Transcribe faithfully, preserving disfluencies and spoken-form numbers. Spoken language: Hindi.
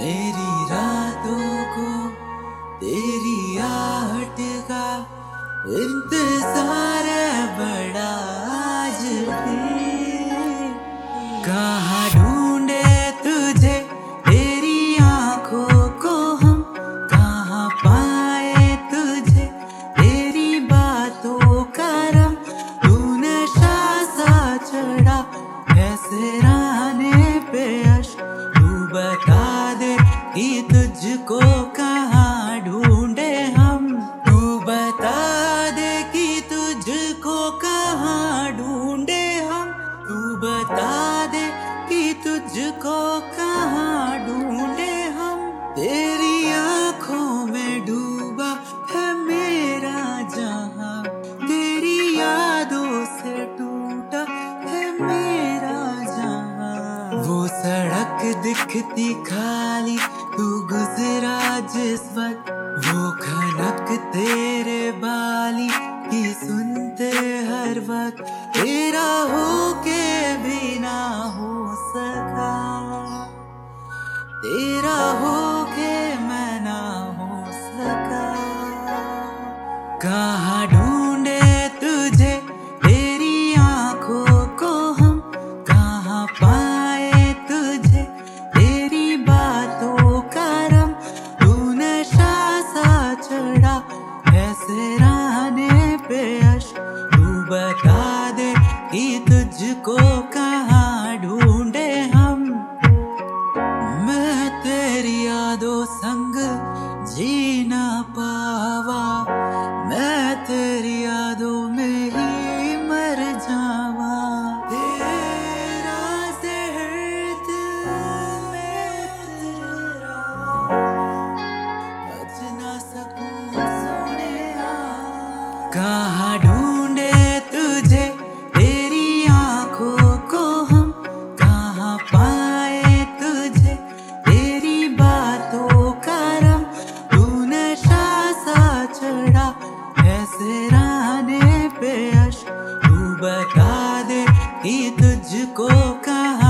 मेरी रातों को तेरी आहट का इंतजार है बड़ा आज भी। कहाँ ढूंढे तुझे तेरी आंखों को हम, कहाँ पाए तुझे तेरी बातों का रंग। तू नशा सा चढ़ा ऐसे रहने पे अश, तू बता दे कि तुझको कहाँ ढूंढे हम। तू बता दे कि तुझको कहाँ ढूंढे हम। तू बता दे कि तुझको कहाँ ढूंढे हम। तेरी आंखों में डूबा है मेरा जहां, तेरी यादों से टूटा है मेरा जहां। वो सड़क दिखती खाली तू गुजरा जिस वक्त, वो खनक तेरे बाली की सुनते हर वक्त। तेरा हो के भी ना हो सका, तेरा हो के मैं ना हो सका। कहाँ ढूंढे तुझे तेरी आंखों को हम, कहाँ पाए तुझे तेरी बातों का रंग। तू नशा सा चढ़ा ऐसे रहने पे अश, तू बता दे कि तुझको कहाँ ढूंढे हम। मैं तेरी यादों संग जी ना पावा, मैं तेरी यादों में ही मर जावा। तेरा ज़हर दिल में तेरा, बच ना सकूं सोनिया। कहाँ ढूंढे तुझे तेरी आंखों को हम, कहाँ पाए तुझे तेरी बातों का रंग। तू नशा सा चढ़ा ऐसे रहने पे अश, तू बता दे कि तुझको कहाँ